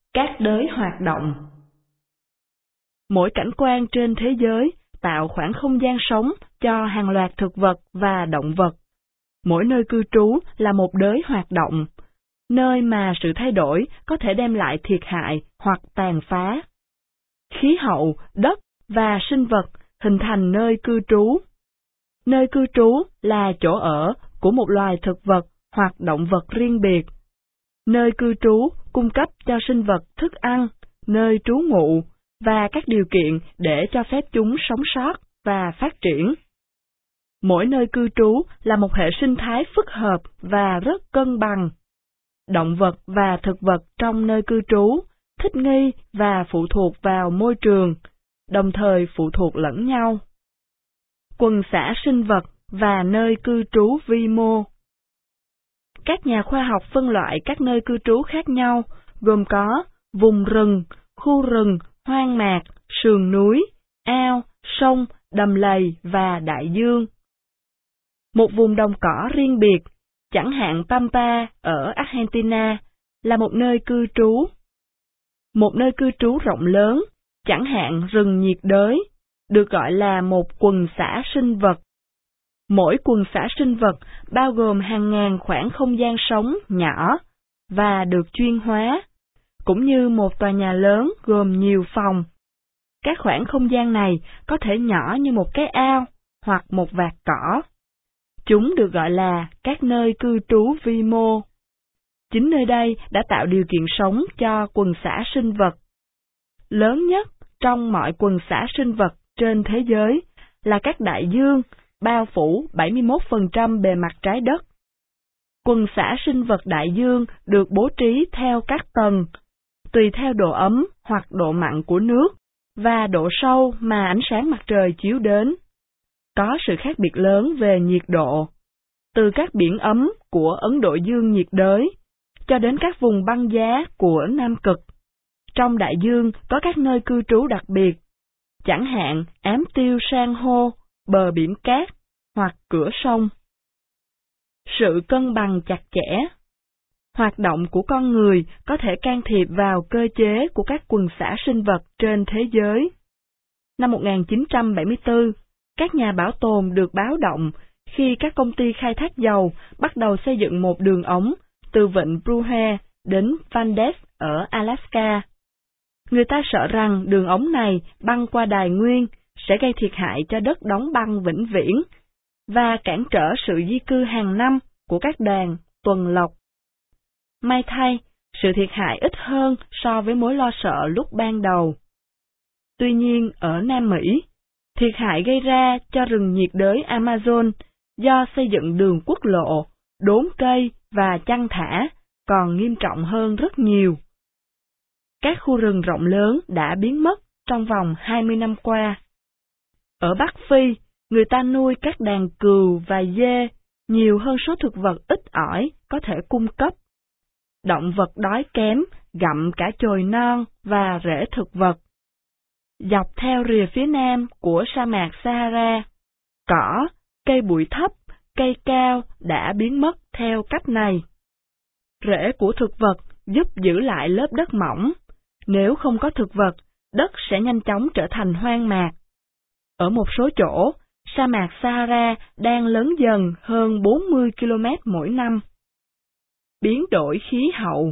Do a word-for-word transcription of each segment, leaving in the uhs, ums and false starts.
Các đới hoạt động. Mỗi cảnh quan trên thế giới tạo khoảng không gian sống cho hàng loạt thực vật và động vật. Mỗi nơi cư trú là một đới hoạt động, nơi mà sự thay đổi có thể đem lại thiệt hại hoặc tàn phá. Khí hậu, đất và sinh vật hình thành nơi cư trú. Nơi cư trú là chỗ ở của một loài thực vật hoặc động vật riêng biệt. Nơi cư trú cung cấp cho sinh vật thức ăn, nơi trú ngụ và các điều kiện để cho phép chúng sống sót và phát triển. Mỗi nơi cư trú là một hệ sinh thái phức hợp và rất cân bằng. Động vật và thực vật trong nơi cư trú thích nghi và phụ thuộc vào môi trường, đồng thời phụ thuộc lẫn nhau. Quần xã sinh vật và nơi cư trú vi mô. Các nhà khoa học phân loại các nơi cư trú khác nhau, gồm có vùng rừng, khu rừng, hoang mạc, sườn núi, ao, sông, đầm lầy và đại dương. Một vùng đồng cỏ riêng biệt, chẳng hạn Pampa ở Argentina, là một nơi cư trú. Một nơi cư trú rộng lớn, chẳng hạn rừng nhiệt đới, được gọi là một quần xã sinh vật. Mỗi quần xã sinh vật bao gồm hàng ngàn khoảng không gian sống nhỏ và được chuyên hóa, cũng như một tòa nhà lớn gồm nhiều phòng. Các khoảng không gian này có thể nhỏ như một cái ao hoặc một vạt cỏ. Chúng được gọi là các nơi cư trú vi mô. Chính nơi đây đã tạo điều kiện sống cho quần xã sinh vật. Lớn nhất trong mọi quần xã sinh vật trên thế giới là các đại dương, bao phủ bảy mươi mốt phần trăm bề mặt trái đất. Quần xã sinh vật đại dương được bố trí theo các tầng, tùy theo độ ấm hoặc độ mặn của nước và độ sâu mà ánh sáng mặt trời chiếu đến. Có sự khác biệt lớn về nhiệt độ, từ các biển ấm của Ấn Độ Dương nhiệt đới cho đến các vùng băng giá của Nam Cực. Trong đại dương có các nơi cư trú đặc biệt, chẳng hạn ám tiêu san hô, bờ biển cát hoặc cửa sông. Sự cân bằng chặt chẽ. Hoạt động của con người có thể can thiệp vào cơ chế của các quần xã sinh vật trên thế giới. Năm một nghìn chín trăm bảy mươi tư, các nhà bảo tồn được báo động khi các công ty khai thác dầu bắt đầu xây dựng một đường ống từ vịnh Bruhe đến Van Ness ở Alaska. Người ta sợ rằng đường ống này băng qua đài nguyên sẽ gây thiệt hại cho đất đóng băng vĩnh viễn và cản trở sự di cư hàng năm của các đàn tuần lộc. May thay, sự thiệt hại ít hơn so với mối lo sợ lúc ban đầu. Tuy nhiên, ở Nam Mỹ, thiệt hại gây ra cho rừng nhiệt đới Amazon do xây dựng đường quốc lộ, đốn cây và chăn thả còn nghiêm trọng hơn rất nhiều. Các khu rừng rộng lớn đã biến mất trong vòng hai mươi năm qua. Ở Bắc Phi, người ta nuôi các đàn cừu và dê nhiều hơn số thực vật ít ỏi có thể cung cấp. Động vật đói kém gặm cả chồi non và rễ thực vật. Dọc theo rìa phía nam của sa mạc Sahara, cỏ, cây bụi thấp, cây cao đã biến mất theo cách này. Rễ của thực vật giúp giữ lại lớp đất mỏng. Nếu không có thực vật, đất sẽ nhanh chóng trở thành hoang mạc. Ở một số chỗ, sa mạc Sahara đang lớn dần hơn bốn mươi ki lô mét mỗi năm. Biến đổi khí hậu.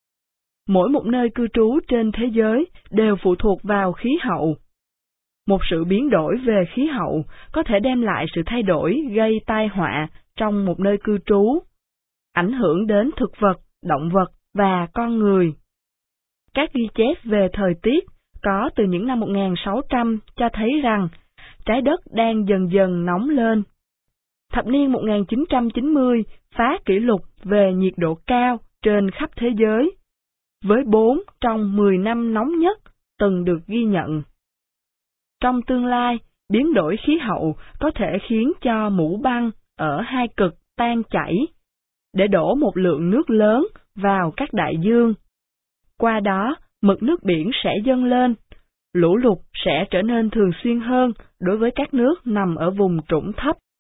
Mỗi một nơi cư trú trên thế giới đều phụ thuộc vào khí hậu. Một sự biến đổi về khí hậu có thể đem lại sự thay đổi gây tai họa trong một nơi cư trú, ảnh hưởng đến thực vật, động vật và con người. Các ghi chép về thời tiết có từ những năm một nghìn sáu trăm cho thấy rằng trái đất đang dần dần nóng lên. Thập niên một nghìn chín trăm chín mươi phá kỷ lục về nhiệt độ cao trên khắp thế giới, với bốn trong mười năm nóng nhất từng được ghi nhận. Trong tương lai, biến đổi khí hậu có thể khiến cho mũ băng ở hai cực tan chảy, để đổ một lượng nước lớn vào các đại dương. Qua đó, mực nước biển sẽ dâng lên, lũ lụt sẽ trở nên thường xuyên hơn đối với các nước nằm ở vùng trũng thấp.